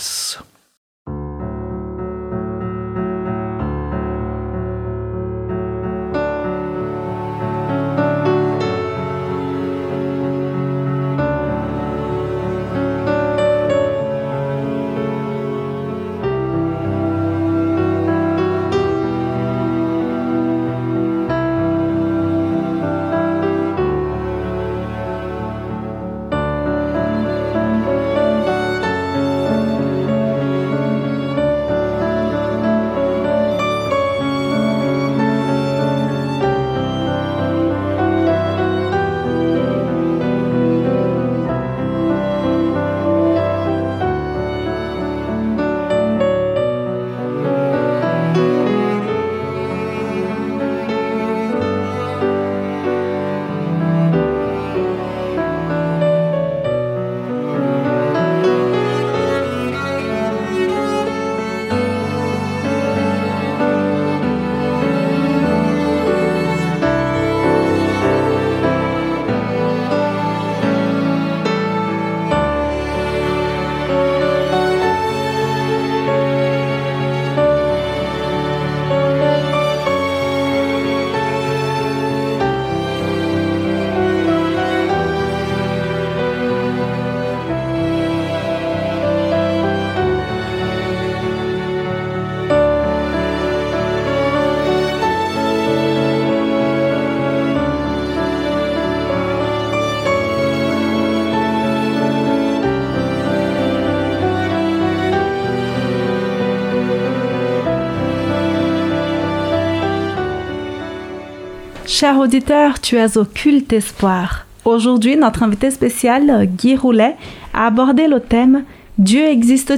S3: Cher auditeur, tu es au Culte Espoir. Aujourd'hui, notre invité spécial, Guy Roulet, a abordé le thème « Dieu existe-t-il ?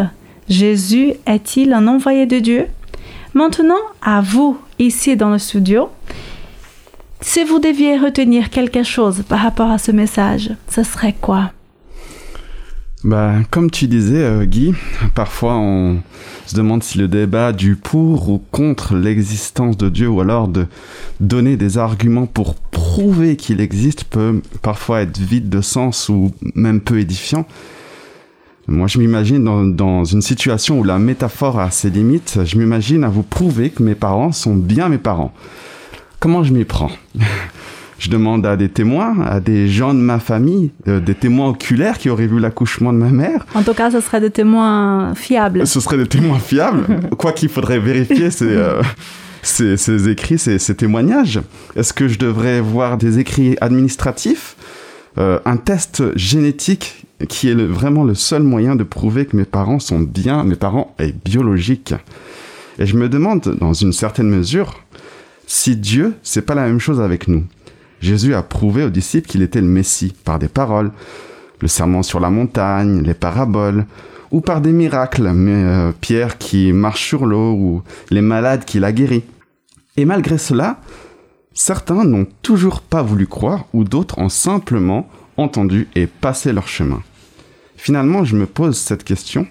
S3: Jésus est-il un envoyé de Dieu ?» Maintenant, à vous, ici dans le studio, si vous deviez retenir quelque chose par rapport à ce message, ce serait quoi ?
S2: Bah, comme tu disais, euh, Guy, parfois on se demande si le débat du pour ou contre l'existence de Dieu, ou alors de donner des arguments pour prouver qu'il existe, peut parfois être vide de sens ou même peu édifiant. Moi, je m'imagine dans, dans une situation où la métaphore a ses limites, je m'imagine à vous prouver que mes parents sont bien mes parents. Comment je m'y prends ? Je demande à des témoins, à des gens de ma famille, euh, des témoins oculaires qui auraient vu l'accouchement de ma mère.
S3: En tout cas, ce serait des témoins fiables.
S2: Ce seraient des témoins fiables. Quoi qu'il faudrait vérifier, c'est... Euh, Ces, ces écrits, ces, ces témoignages. Est-ce que je devrais voir des écrits administratifs, euh, un test génétique qui est le, vraiment le seul moyen de prouver que mes parents sont bien, mes parents et biologiques. Et je me demande, dans une certaine mesure, si Dieu, c'est pas la même chose avec nous. Jésus a prouvé aux disciples qu'il était le Messie par des paroles, le sermon sur la montagne, les paraboles, ou par des miracles, mais, euh, Pierre qui marche sur l'eau, ou les malades qu'il a guéris. Et malgré cela, certains n'ont toujours pas voulu croire, ou d'autres ont simplement entendu et passé leur chemin. Finalement, je me pose cette question.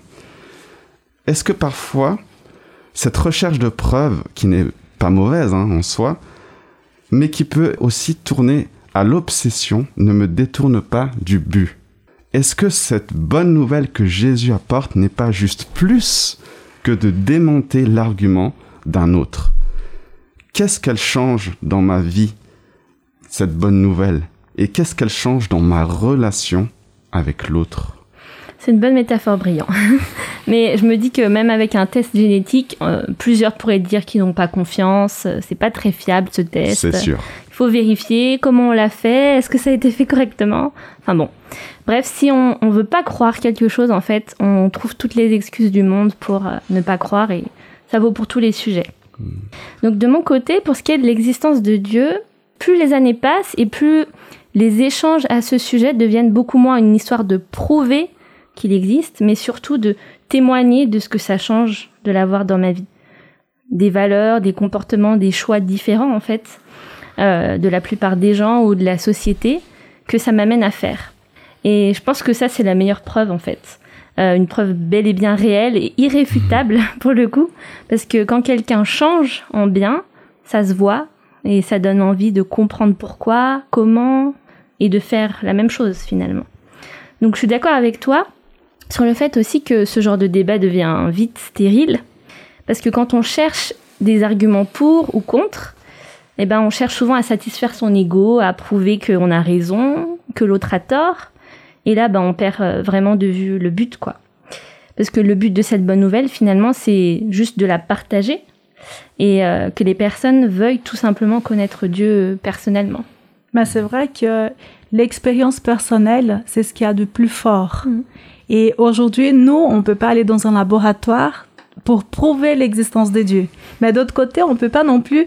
S2: Est-ce que parfois, cette recherche de preuves, qui n'est pas mauvaise hein, en soi, mais qui peut aussi tourner à l'obsession, ne me détourne pas du but ? Est-ce que cette bonne nouvelle que Jésus apporte n'est pas juste plus que de démonter l'argument d'un autre ? Qu'est-ce qu'elle change dans ma vie, cette bonne nouvelle ? Et qu'est-ce qu'elle change dans ma relation avec l'autre ?
S5: C'est une bonne métaphore, Brillant. Mais je me dis que même avec un test génétique, euh, plusieurs pourraient dire qu'ils n'ont pas confiance. C'est pas très fiable, ce test.
S2: C'est sûr.
S5: Il faut vérifier comment on l'a fait. Est-ce que ça a été fait correctement ? Enfin bon. Bref, si on ne veut pas croire quelque chose, en fait, on trouve toutes les excuses du monde pour euh, ne pas croire. Et ça vaut pour tous les sujets. Mmh. Donc de mon côté, pour ce qui est de l'existence de Dieu, plus les années passent et plus les échanges à ce sujet deviennent beaucoup moins une histoire de prouver qu'il existe, mais surtout de témoigner de ce que ça change de l'avoir dans ma vie. Des valeurs, des comportements, des choix différents, en fait, euh, de la plupart des gens ou de la société, que ça m'amène à faire. Et je pense que ça, c'est la meilleure preuve, en fait. Euh, une preuve bel et bien réelle et irréfutable, pour le coup, parce que quand quelqu'un change en bien, ça se voit, et ça donne envie de comprendre pourquoi, comment, et de faire la même chose, finalement. Donc je suis d'accord avec toi sur le fait aussi que ce genre de débat devient vite stérile, parce que quand on cherche des arguments pour ou contre, eh ben on cherche souvent à satisfaire son ego, à prouver qu'on a raison, que l'autre a tort, et là ben on perd vraiment de vue le but, quoi. Parce que le but de cette bonne nouvelle, finalement, c'est juste de la partager, et euh, que les personnes veuillent tout simplement connaître Dieu personnellement.
S3: Ben c'est vrai que l'expérience personnelle, c'est ce qu'il y a de plus fort. Mmh. Et aujourd'hui, nous, on ne peut pas aller dans un laboratoire pour prouver l'existence de Dieu. Mais d'autre côté, on ne peut pas non plus,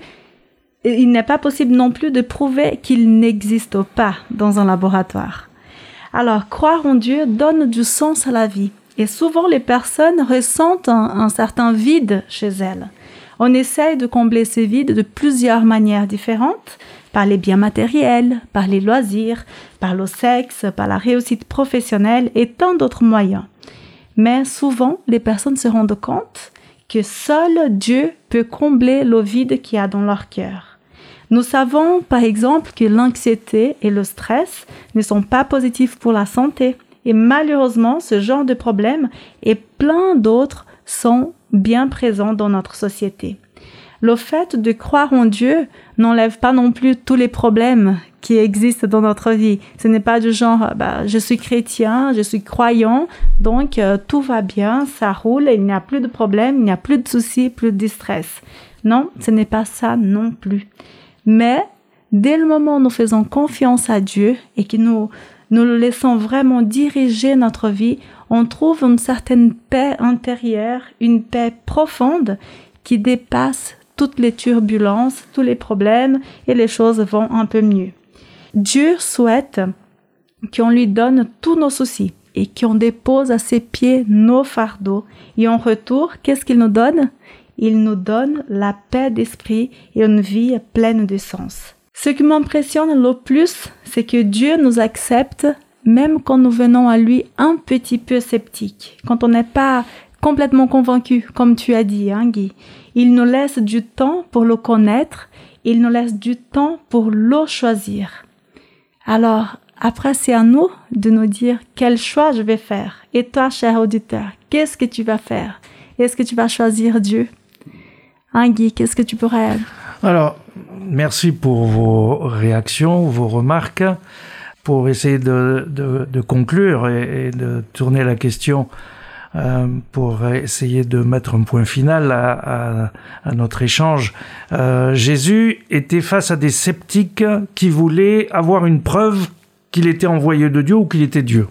S3: il n'est pas possible non plus de prouver qu'il n'existe pas dans un laboratoire. Alors, croire en Dieu donne du sens à la vie. Et souvent, les personnes ressentent un, un certain vide chez elles. On essaye de combler ces vides de plusieurs manières différentes, par les biens matériels, par les loisirs, par le sexe, par la réussite professionnelle et tant d'autres moyens. Mais souvent, les personnes se rendent compte que seul Dieu peut combler le vide qu'il y a dans leur cœur. Nous savons, par exemple, que l'anxiété et le stress ne sont pas positifs pour la santé. Et malheureusement, ce genre de problèmes et plein d'autres sont bien présents dans notre société. Le fait de croire en Dieu n'enlève pas non plus tous les problèmes qui existent dans notre vie. Ce n'est pas du genre, bah, je suis chrétien, je suis croyant, donc euh, tout va bien, ça roule, il n'y a plus de problèmes, il n'y a plus de soucis, plus de stress. Non, ce n'est pas ça non plus. Mais dès le moment où nous faisons confiance à Dieu et que nous, nous le laissons vraiment diriger notre vie, on trouve une certaine paix intérieure, une paix profonde qui dépasse toutes les turbulences, tous les problèmes et les choses vont un peu mieux. Dieu souhaite qu'on lui donne tous nos soucis et qu'on dépose à ses pieds nos fardeaux. Et en retour, qu'est-ce qu'il nous donne? Il nous donne la paix d'esprit et une vie pleine de sens. Ce qui m'impressionne le plus, c'est que Dieu nous accepte même quand nous venons à lui un petit peu sceptiques, quand on n'est pas complètement convaincu, comme tu as dit, hein, Guy. Il nous laisse du temps pour le connaître, il nous laisse du temps pour le choisir. Alors, après, c'est à nous de nous dire quel choix je vais faire. Et toi, cher auditeur, qu'est-ce que tu vas faire? Est-ce que tu vas choisir Dieu? Hein, Guy, qu'est-ce que tu pourrais...
S4: Alors, merci pour vos réactions, vos remarques. Pour essayer de, de, de conclure et, et de tourner la question euh, pour essayer de mettre un point final à, à, à notre échange. Euh, Jésus était face à des sceptiques qui voulaient avoir une preuve qu'il était envoyé de Dieu ou qu'il était Dieu.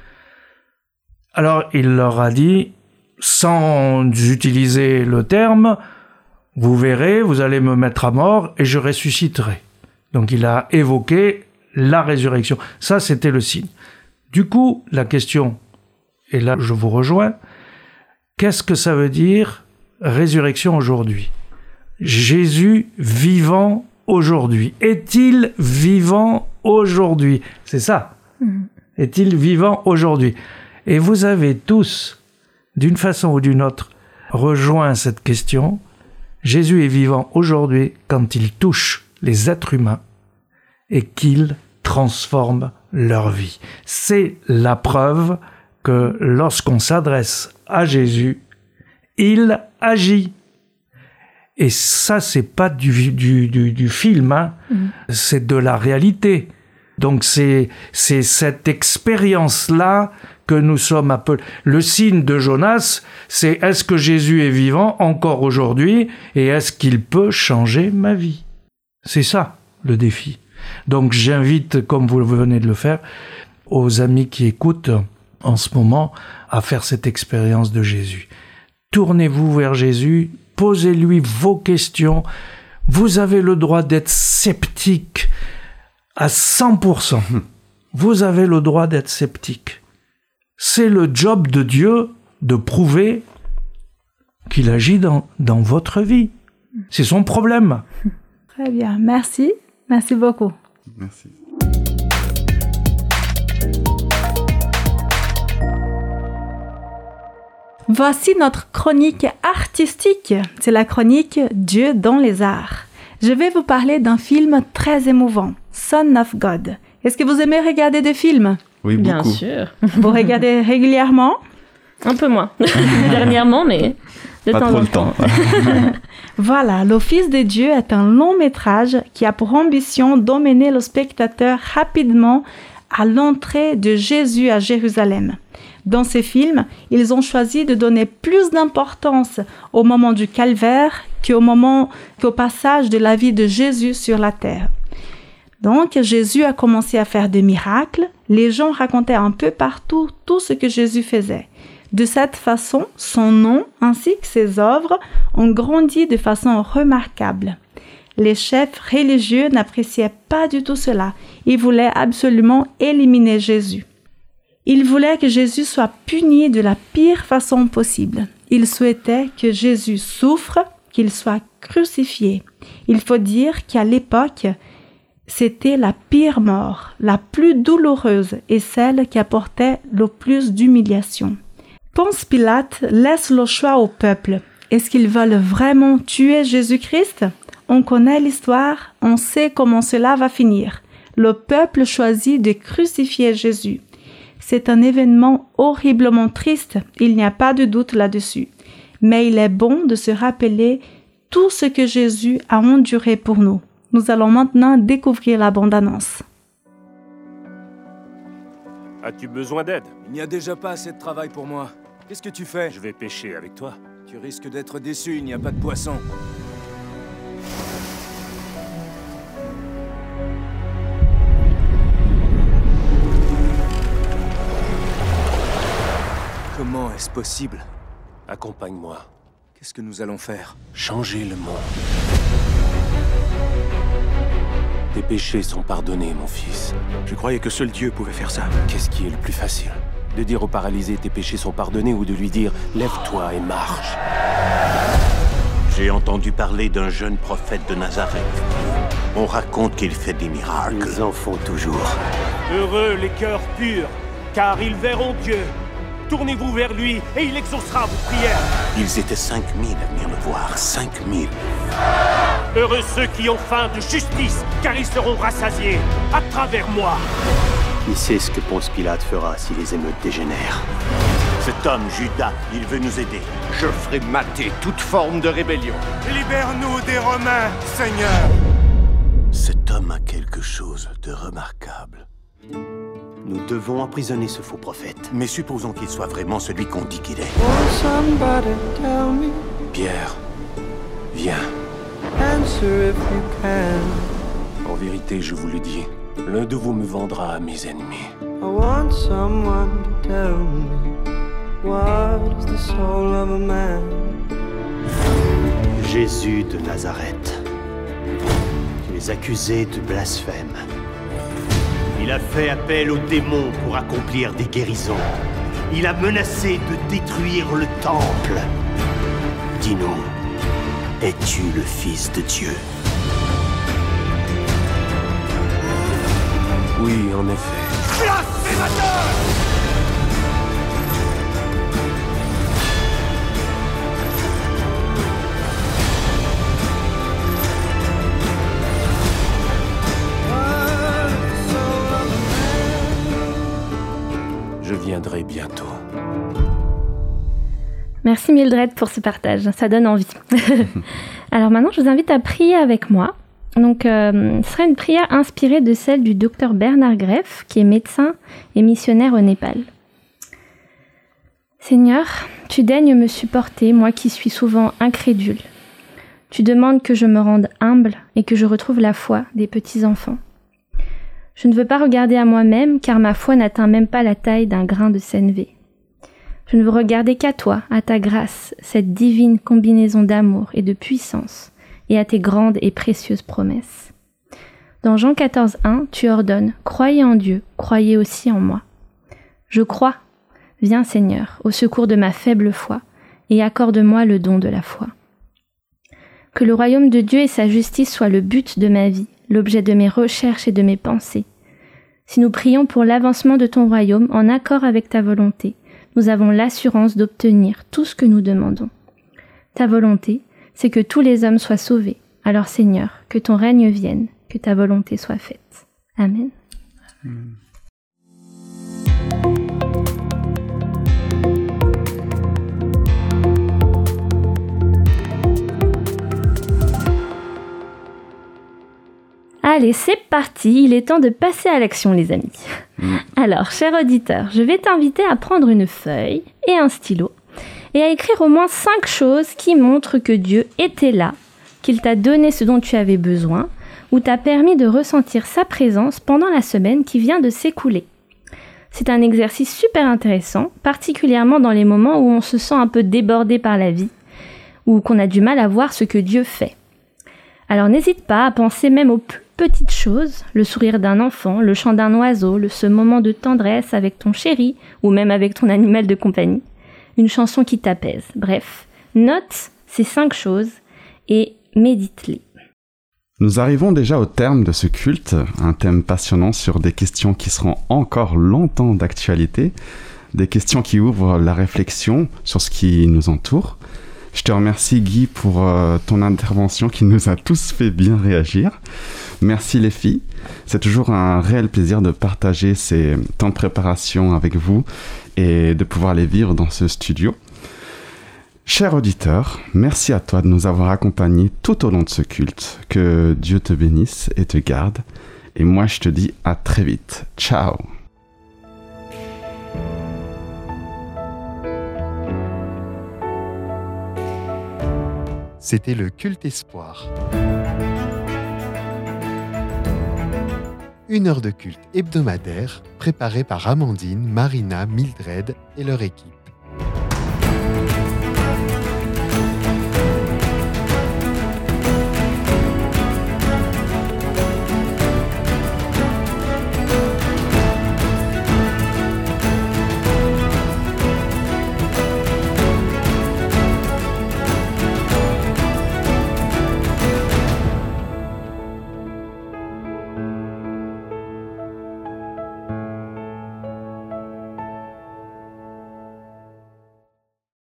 S4: Alors il leur a dit, sans utiliser le terme, « Vous verrez, vous allez me mettre à mort et je ressusciterai ». Donc il a évoqué la résurrection. Ça, c'était le signe. Du coup, la question, et là je vous rejoins, qu'est-ce que ça veut dire résurrection aujourd'hui? Jésus vivant aujourd'hui. Est-il vivant aujourd'hui? C'est ça. Mmh. Est-il vivant aujourd'hui? Et vous avez tous, d'une façon ou d'une autre, rejoint cette question. Jésus est vivant aujourd'hui quand il touche les êtres humains et qu'il transforme leur vie. C'est la preuve que lorsqu'on s'adresse à Jésus, il agit. Et ça, c'est pas du, du, du, du film, hein. Mmh. C'est de la réalité. Donc c'est, c'est cette expérience-là que nous sommes appelés. Le signe de Jonas, c'est est-ce que Jésus est vivant encore aujourd'hui et est-ce qu'il peut changer ma vie? C'est ça, le défi. Donc j'invite, comme vous venez de le faire, aux amis qui écoutent en ce moment à faire cette expérience de Jésus. Tournez-vous vers Jésus, posez-lui vos questions. Vous avez le droit d'être sceptique à cent pour cent. Vous avez le droit d'être sceptique. C'est le job de Dieu de prouver qu'il agit dans, dans votre vie. C'est son problème.
S3: Très bien, merci. Merci beaucoup.
S2: Merci.
S3: Voici notre chronique artistique. C'est la chronique Dieu dans les arts. Je vais vous parler d'un film très émouvant, Son of God. Est-ce que vous aimez regarder des films?
S2: Oui, beaucoup.
S5: Bien sûr.
S3: Vous regardez régulièrement?
S5: Un peu moins. Dernièrement, mais de
S2: Pas
S5: temps
S2: trop
S5: en
S2: le
S5: temps.
S2: temps.
S3: Voilà, Le Fils de Dieu est un long métrage qui a pour ambition d'emmener le spectateur rapidement à l'entrée de Jésus à Jérusalem. Dans ces films, ils ont choisi de donner plus d'importance au moment du calvaire qu'au moment, qu'au passage de la vie de Jésus sur la terre. Donc, Jésus a commencé à faire des miracles. Les gens racontaient un peu partout tout ce que Jésus faisait. De cette façon, son nom ainsi que ses œuvres ont grandi de façon remarquable. Les chefs religieux n'appréciaient pas du tout cela. Ils voulaient absolument éliminer Jésus. Ils voulaient que Jésus soit puni de la pire façon possible. Ils souhaitaient que Jésus souffre, qu'il soit crucifié. Il faut dire qu'à l'époque, c'était la pire mort, la plus douloureuse et celle qui apportait le plus d'humiliation. Ponce Pilate laisse le choix au peuple. Est-ce qu'ils veulent vraiment tuer Jésus-Christ? On connaît l'histoire, on sait comment cela va finir. Le peuple choisit de crucifier Jésus. C'est un événement horriblement triste, il n'y a pas de doute là-dessus. Mais il est bon de se rappeler tout ce que Jésus a enduré pour nous. Nous allons maintenant découvrir la bande-annonce.
S7: As-tu besoin d'aide?
S8: Il n'y a déjà pas assez de travail pour moi. Qu'est-ce que tu fais?
S7: Je vais pêcher avec toi.
S8: Tu risques d'être déçu, il n'y a pas de poisson. Comment est-ce possible?
S7: Accompagne-moi.
S8: Qu'est-ce que nous allons faire?
S7: Changer le monde. Tes péchés sont pardonnés, mon fils.
S8: Je croyais que seul Dieu pouvait faire ça.
S7: Qu'est-ce qui est le plus facile? De dire au paralysé tes péchés sont pardonnés ou de lui dire lève-toi et marche?
S9: J'ai entendu parler d'un jeune prophète de Nazareth. On raconte qu'il fait des miracles.
S7: Ils en font toujours.
S10: Heureux les cœurs purs, car ils verront Dieu. Tournez-vous vers lui et il exaucera vos prières.
S9: Ils étaient cinq mille à venir le voir. cinq mille.
S10: Heureux ceux qui ont faim de justice, car ils seront rassasiés à travers moi.
S7: Qui sait ce que Ponce Pilate fera si les émeutes dégénèrent?
S9: Cet homme, Judas, il veut nous aider.
S11: Je ferai mater toute forme de rébellion.
S10: Libère-nous des Romains, Seigneur.
S9: Cet homme a quelque chose de remarquable.
S7: Nous devons emprisonner ce faux prophète.
S9: Mais supposons qu'il soit vraiment celui qu'on dit qu'il est.
S7: Pierre, viens. En vérité, je vous le dis, l'un de vous me vendra à mes ennemis. Jésus de Nazareth. Tu es accusé de blasphème. Il a fait appel aux démons pour accomplir des guérisons. Il a menacé de détruire le temple. Dis-nous, es-tu le Fils de Dieu? Oui, en effet.
S10: Blasphémateur!
S7: Je viendrai bientôt.
S5: Merci Mildred pour ce partage, ça donne envie. Alors maintenant, je vous invite à prier avec moi. Donc, euh, ce sera une prière inspirée de celle du docteur Bernard Greff, qui est médecin et missionnaire au Népal. Seigneur, tu daignes me supporter, moi qui suis souvent incrédule. Tu demandes que je me rende humble et que je retrouve la foi des petits-enfants. Je ne veux pas regarder à moi-même, car ma foi n'atteint même pas la taille d'un grain de sénévé. Je ne veux regarder qu'à toi, à ta grâce, cette divine combinaison d'amour et de puissance, et à tes grandes et précieuses promesses. Dans Jean quatorze, un, tu ordonnes « Croyez en Dieu, croyez aussi en moi ». Je crois. Viens Seigneur, au secours de ma faible foi, et accorde-moi le don de la foi. Que le royaume de Dieu et sa justice soient le but de ma vie, l'objet de mes recherches et de mes pensées. Si nous prions pour l'avancement de ton royaume en accord avec ta volonté, nous avons l'assurance d'obtenir tout ce que nous demandons. Ta volonté, c'est que tous les hommes soient sauvés. Alors Seigneur, que ton règne vienne, que ta volonté soit faite. Amen. Amen. Allez, c'est parti, il est temps de passer à l'action les amis. Mmh. Alors, cher auditeur, je vais t'inviter à prendre une feuille et un stylo et à écrire au moins cinq choses qui montrent que Dieu était là, qu'il t'a donné ce dont tu avais besoin ou t'a permis de ressentir sa présence pendant la semaine qui vient de s'écouler. C'est un exercice super intéressant, particulièrement dans les moments où on se sent un peu débordé par la vie ou qu'on a du mal à voir ce que Dieu fait. Alors n'hésite pas à penser même aux plus petites choses, le sourire d'un enfant, le chant d'un oiseau, le, ce moment de tendresse avec ton chéri ou même avec ton animal de compagnie, une chanson qui t'apaise. Bref, note ces cinq choses et médite-les.
S2: Nous arrivons déjà au terme de ce culte, un thème passionnant sur des questions qui seront encore longtemps d'actualité, des questions qui ouvrent la réflexion sur ce qui nous entoure. Je te remercie Guy pour euh, ton intervention qui nous a tous fait bien réagir. Merci les filles, c'est toujours un réel plaisir de partager ces temps de préparation avec vous et de pouvoir les vivre dans ce studio. Cher auditeur, merci à toi de nous avoir accompagnés tout au long de ce culte. Que Dieu te bénisse et te garde. Et moi je te dis à très vite. Ciao.
S1: C'était le Culte Espoir. Une heure de culte hebdomadaire préparée par Amandine, Marina, Mildred et leur équipe.